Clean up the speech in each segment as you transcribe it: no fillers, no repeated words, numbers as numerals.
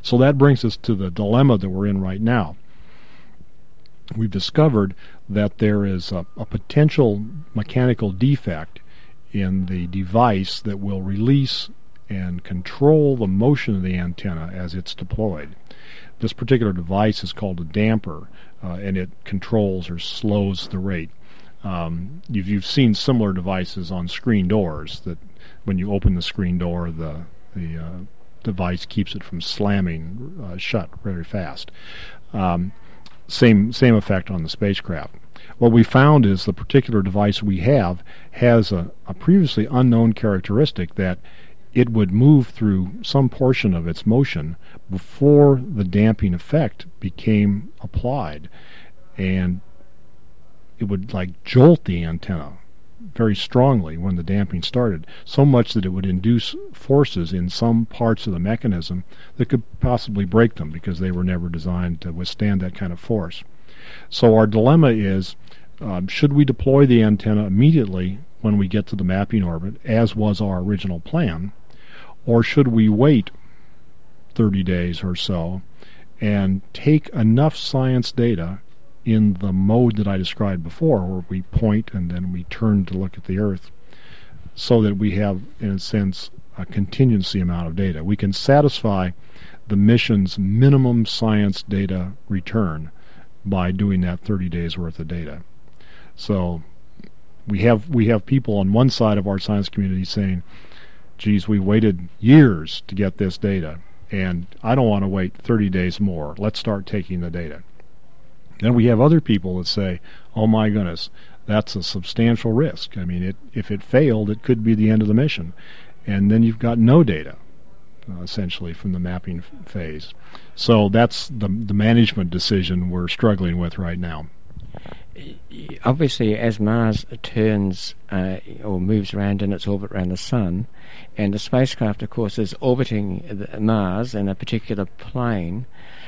So that brings us to the dilemma that we're in right now. We've discovered that there is a potential mechanical defect in the device that will release and control the motion of the antenna as it's deployed. This particular device is called a damper, and it controls or slows the rate. You've seen similar devices on screen doors that when you open the screen door, the device keeps it from slamming shut very fast. Same effect on the spacecraft. What we found is the particular device we have has a previously unknown characteristic that it would move through some portion of its motion before the damping effect became applied, and it would like jolt the antenna very strongly when the damping started, so much that it would induce forces in some parts of the mechanism that could possibly break them because they were never designed to withstand that kind of force. So our dilemma is, should we deploy the antenna immediately when we get to the mapping orbit, as was our original plan, or should we wait 30 days or so and take enough science data in the mode that I described before, where we point and then we turn to look at the Earth, so that we have, in a sense, a contingency amount of data. We can satisfy the mission's minimum science data return by doing that 30 days worth of data. So we have people on one side of our science community saying, geez, we waited years to get this data, and I don't want to wait 30 days more. Let's start taking the data. Then we have other people that say, oh my goodness, that's a substantial risk. I mean, if it failed, it could be the end of the mission. And then you've got no data, essentially, from the mapping phase. So that's the management decision we're struggling with right now. Obviously, as Mars turns or moves around in its orbit around the Sun, and the spacecraft, of course, is orbiting Mars in a particular plane,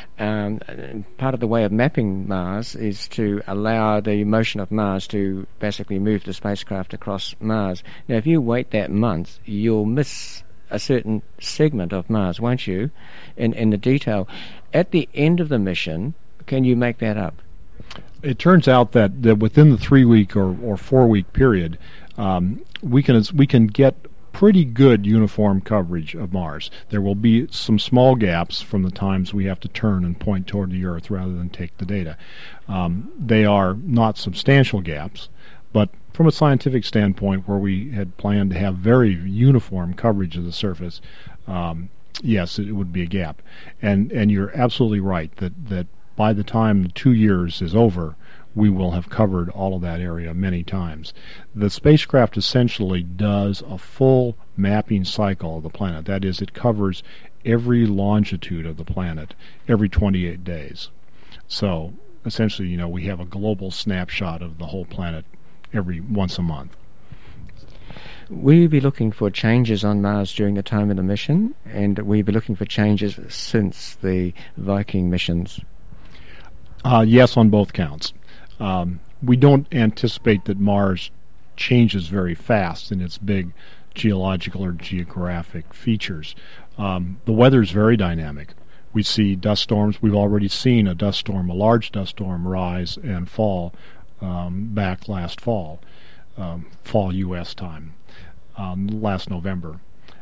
part of the way of mapping Mars is to allow the motion of Mars to basically move the spacecraft across Mars. Now, if you wait that month, you'll miss a certain segment of Mars, won't you, in the detail. At the end of the mission, can you make that up? It turns out that within the 3-week or 4-week period, we can get pretty good uniform coverage of Mars. There will be some small gaps from the times we have to turn and point toward the Earth rather than take the data. They are not substantial gaps, but from a scientific standpoint, where we had planned to have very uniform coverage of the surface, yes, it would be a gap. And you're absolutely right that by the time the 2 years is over, we will have covered all of that area many times. The spacecraft essentially does a full mapping cycle of the planet. That is, it covers every longitude of the planet every 28 days. So essentially, we have a global snapshot of the whole planet once a month. Will you be looking for changes on Mars during the time of the mission? And will you be looking for changes since the Viking missions? Yes, on both counts. We don't anticipate that Mars changes very fast in its big geological or geographic features. The weather is very dynamic. We see dust storms. We've already seen a large dust storm rise and fall back last fall U.S. time, last November.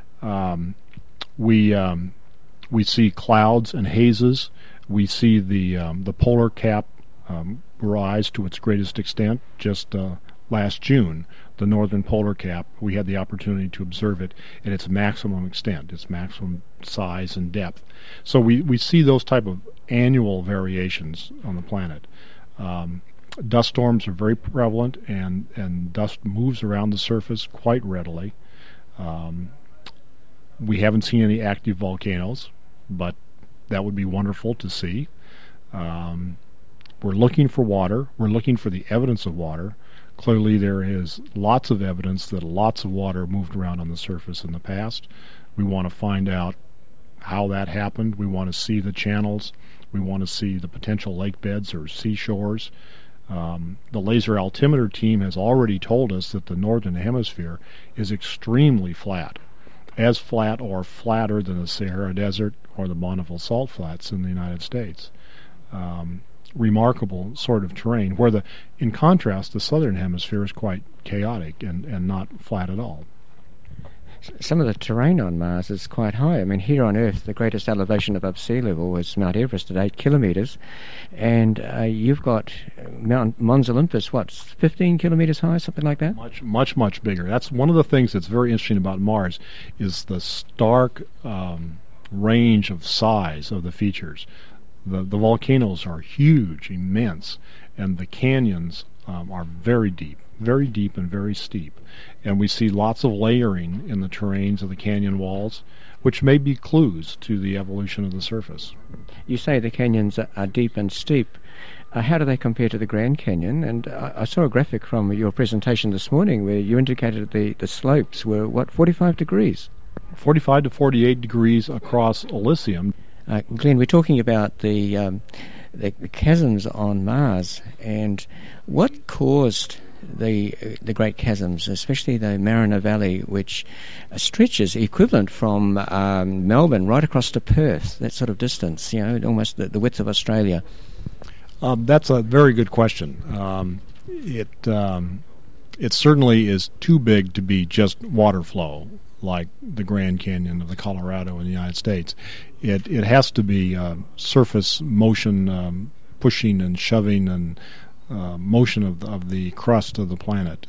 We see clouds and hazes. We see the polar cap rise to its greatest extent. Just last June, the northern polar cap, we had the opportunity to observe it at its maximum extent, its maximum size and depth. So we see those type of annual variations on the planet. Dust storms are very prevalent, and dust moves around the surface quite readily. We haven't seen any active volcanoes, but that would be wonderful to see. We're looking for water. We're looking for the evidence of water. Clearly there is lots of evidence that lots of water moved around on the surface in the past. We want to find out how that happened. We want to see the channels. We want to see the potential lake beds or seashores. The laser altimeter team has already told us that the northern hemisphere is extremely flat. as flat or flatter than the Sahara Desert or the Bonneville Salt Flats in the United States. Remarkable sort of terrain, where in contrast, the southern hemisphere is quite chaotic and not flat at all. Some of the terrain on Mars is quite high. I mean, here on Earth, the greatest elevation above sea level is Mount Everest at 8 kilometres, and you've got Mons Olympus, 15 kilometres high, something like that? Much bigger. That's one of the things that's very interesting about Mars, is the stark range of size of the features. The volcanoes are huge, immense, and the canyons are very deep and very steep. And we see lots of layering in the terrains of the canyon walls, which may be clues to the evolution of the surface. You say the canyons are deep and steep. How do they compare to the Grand Canyon? And I saw a graphic from your presentation this morning where you indicated the slopes were, 45 degrees? 45 to 48 degrees across Elysium. Glenn, we're talking about the chasms on Mars, and what caused the great chasms, especially the Mariner Valley, which stretches equivalent from Melbourne right across to Perth, that sort of distance, almost the width of Australia? That's a very good question. It certainly is too big to be just water flow, like the Grand Canyon of the Colorado in the United States. It has to be surface motion, pushing and shoving and motion of the crust of the planet.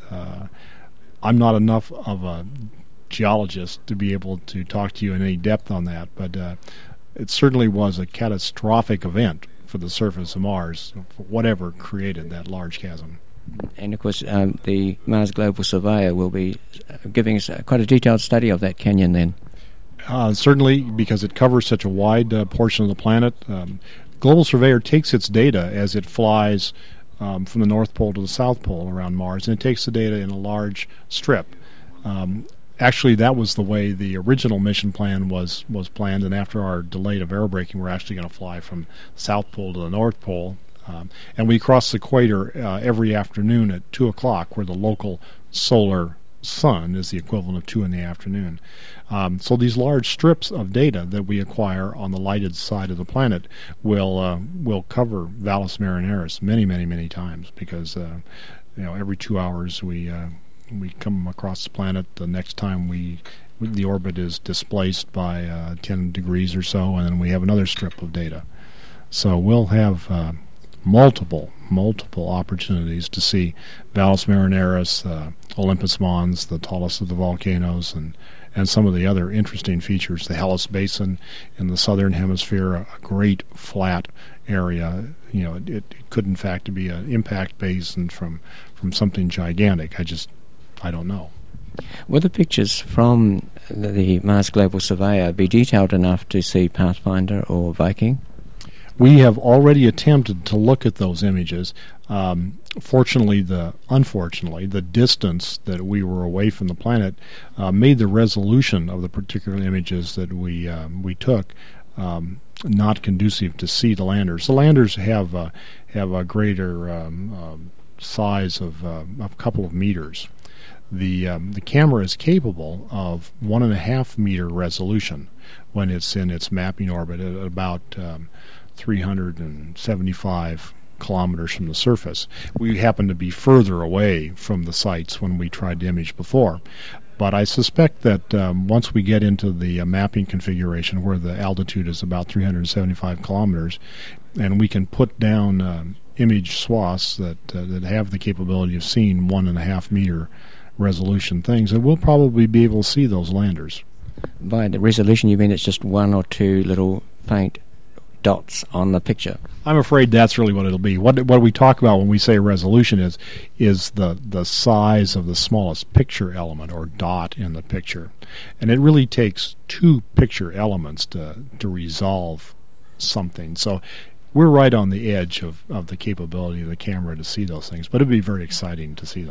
I'm not enough of a geologist to be able to talk to you in any depth on that, but it certainly was a catastrophic event for the surface of Mars, for whatever created that large chasm. And of course, the Mars Global Surveyor will be giving us quite a detailed study of that canyon then. Certainly, because it covers such a wide portion of the planet. Global Surveyor takes its data as it flies from the North Pole to the South Pole around Mars, and it takes the data in a large strip. Actually, that was the way the original mission plan was planned, and after our delay of aerobraking, we're actually going to fly from South Pole to the North Pole. And we cross the equator every afternoon at 2 o'clock, where the local solar sun is the equivalent of 2 in the afternoon. So these large strips of data that we acquire on the lighted side of the planet will cover Valles Marineris many times, because every 2 hours we come across the planet. The next time the orbit is displaced by 10 degrees or so, and then we have another strip of data. So we'll have multiple opportunities to see Valles Marineris, Olympus Mons, the tallest of the volcanoes, and some of the other interesting features. The Hellas Basin in the southern hemisphere, a great flat area. It could in fact be an impact basin from something gigantic. I don't know. Will the pictures from the Mars Global Surveyor be detailed enough to see Pathfinder or Viking? We have already attempted to look at those images. Unfortunately, the distance that we were away from the planet made the resolution of the particular images that we took not conducive to see the landers. The landers have a greater size of a couple of meters. The camera is capable of 1.5 meter resolution when it's in its mapping orbit at about 375 kilometers from the surface. We happen to be further away from the sites when we tried to image before. But I suspect that once we get into the mapping configuration where the altitude is about 375 kilometers, and we can put down image swaths that have the capability of seeing 1.5 meter resolution things, and we'll probably be able to see those landers. By the resolution, you mean it's just one or two little faint dots on the picture? I'm afraid that's really what it'll be. What we talk about when we say resolution is the size of the smallest picture element or dot in the picture. And it really takes two picture elements to resolve something. So we're right on the edge of the capability of the camera to see those things, but it'd be very exciting to see them.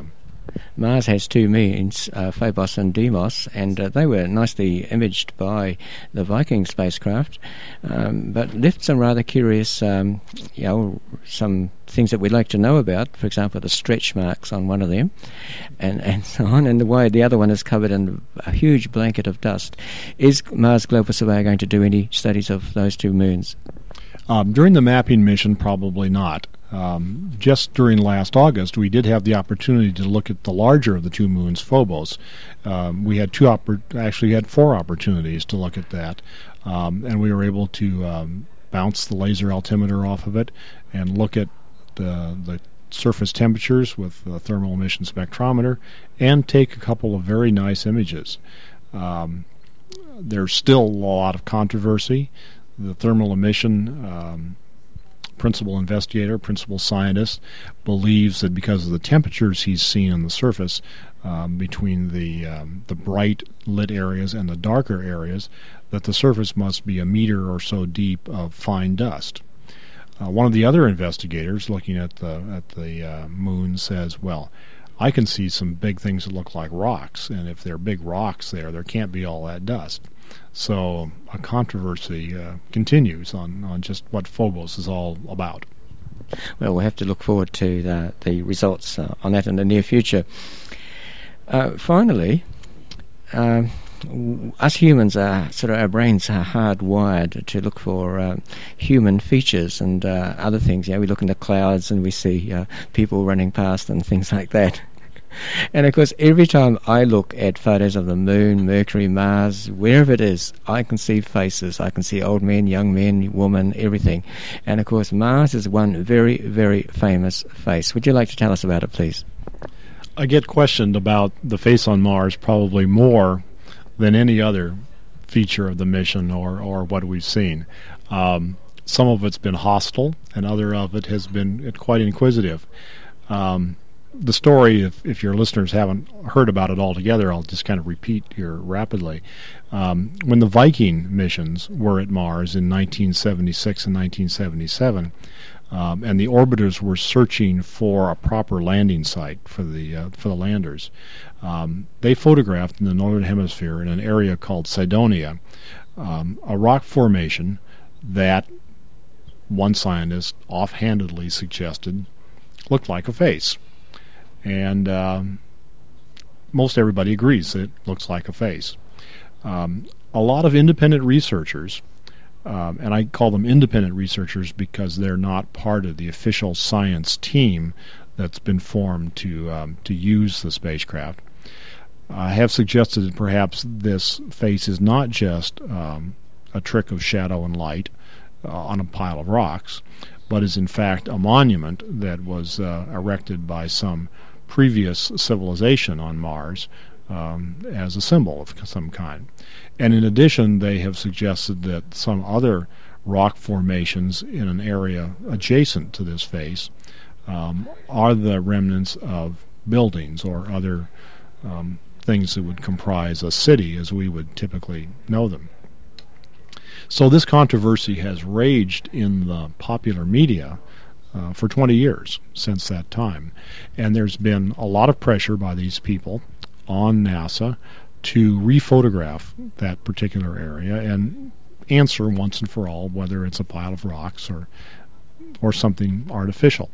Mars has two moons, Phobos and Deimos, and they were nicely imaged by the Viking spacecraft, but left some rather curious, some things that we'd like to know about. For example, the stretch marks on one of them, and so on, and the way the other one is covered in a huge blanket of dust. Is Mars Global Surveyor going to do any studies of those two moons? During the mapping mission, probably not. Just during last August, we did have the opportunity to look at the larger of the two moons, Phobos. We had had 4 opportunities to look at that, and we were able to bounce the laser altimeter off of it and look at the surface temperatures with the thermal emission spectrometer and take a couple of very nice images. There's still a lot of controversy. The thermal emission principal scientist, believes that because of the temperatures he's seen on the surface between the bright lit areas and the darker areas, that the surface must be a meter or so deep of fine dust. One of the other investigators looking at the moon says, well, I can see some big things that look like rocks, and if there are big rocks there can't be all that dust. So a controversy continues on just what Phobos is all about. Well, we'll have to look forward to the results on that in the near future. Finally, us humans our brains are hardwired to look for human features and other things. We look in the clouds and we see people running past and things like that. And of course, every time I look at photos of the moon, Mercury, Mars, wherever it is, I can see faces. I can see old men, young men, women, everything. And of course, Mars is one very, very famous face. Would you like to tell us about it, please? I get questioned about the face on Mars probably more than any other feature of the mission or what we've seen. Some of it's been hostile, and other of it has been quite inquisitive. The story, if your listeners haven't heard about it altogether, I'll just kind of repeat here rapidly. When the Viking missions were at Mars in 1976 and 1977, and the orbiters were searching for a proper landing site for the landers, they photographed in the northern hemisphere in an area called Cydonia a rock formation that one scientist offhandedly suggested looked like a face. And most everybody agrees that it looks like a face. A lot of independent researchers, and I call them independent researchers because they're not part of the official science team that's been formed to use the spacecraft, have suggested that perhaps this face is not just a trick of shadow and light on a pile of rocks, but is in fact a monument that was erected by some previous civilization on Mars as a symbol of some kind. And in addition, they have suggested that some other rock formations in an area adjacent to this face are the remnants of buildings or other things that would comprise a city as we would typically know them. So this controversy has raged in the popular media for 20 years since that time. And there's been a lot of pressure by these people on NASA to rephotograph that particular area and answer once and for all whether it's a pile of rocks or something artificial.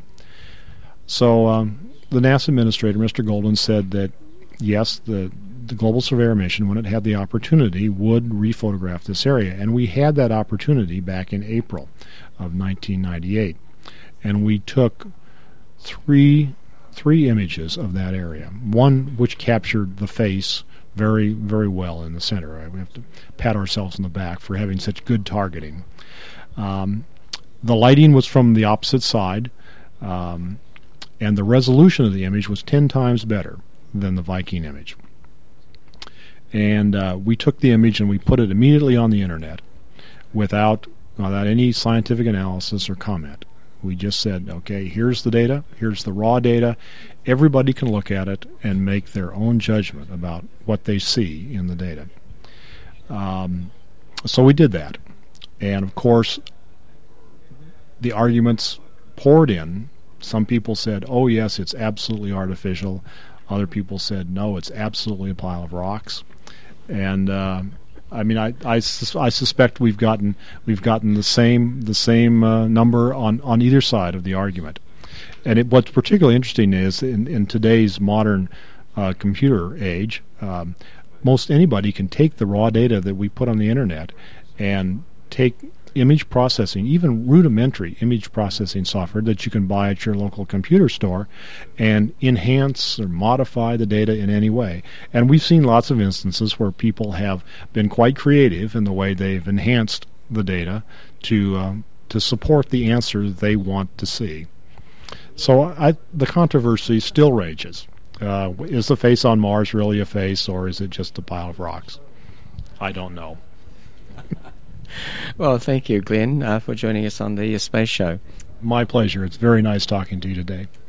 So the NASA administrator, Mr. Golden, said that yes, the Global Surveyor mission, when it had the opportunity, would rephotograph this area. And we had that opportunity back in April of 1998. And we took three images of that area. One which captured the face very, very well in the center. We have to pat ourselves on the back for having such good targeting. The lighting was from the opposite side, and the resolution of the image was 10 times better than the Viking image. And we took the image and we put it immediately on the internet without any scientific analysis or comment. We just said, okay, here's the data, here's the raw data. Everybody can look at it and make their own judgment about what they see in the data. So we did that. And of course, the arguments poured in. Some people said, oh yes, it's absolutely artificial. Other people said, no, it's absolutely a pile of rocks. And I suspect we've gotten the same number on either side of the argument. And what's particularly interesting is in today's modern computer age, most anybody can take the raw data that we put on the internet and take image processing, even rudimentary image processing software that you can buy at your local computer store, and enhance or modify the data in any way. And we've seen lots of instances where people have been quite creative in the way they've enhanced the data to support the answer they want to see. So the controversy still rages. Is the face on Mars really a face, or is it just a pile of rocks? I don't know. Well, thank you, Glenn, for joining us on the Space Show. My pleasure. It's very nice talking to you today.